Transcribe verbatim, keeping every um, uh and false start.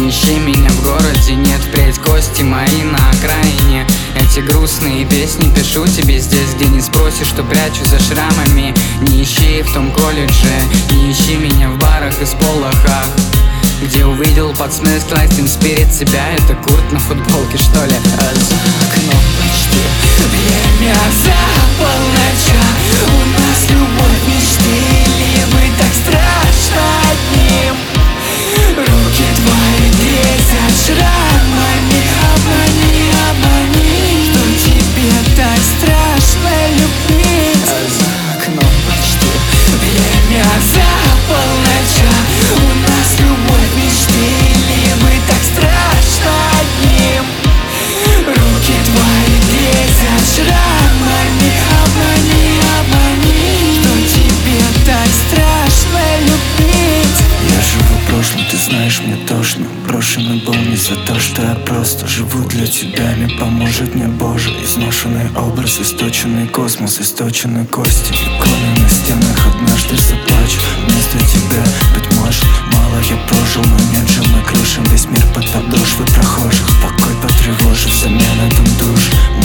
Не ищи меня в городе, нет впредь гости мои на окраине. Эти грустные песни пишу тебе здесь, где не спросишь, что прячу за шрамами. Не ищи в том колледже, не ищи меня в барах и сполохах, где увидел под смысл Classing Spirit себя. Это Курт на футболке, что ли? А за окном почти время за полноча. У нас любовь мечты, либо так страшно одним. Руки твои грязят шрамами. Обмани, обмани, что тебе так страшно любить. А за окном почти время за полноча. У нас любовь мечты, либо так страшно одним. Руки твои грязят шрамами. Обмани, обмани, что тебе так страшно любить. Я живу прошлым, ты знаешь, мне тошно. Брошенный был не за то, что я просто живу для тебя. Не поможет мне Боже. Изношенный образ, источенный космос, источенные кости. Иконы на стенах однажды заплачу. Вместо тебя, быть может, мало я прожил, но нет же, мы крушим весь мир под подошвы прохожих. Покой потревожив, взамен этом душ.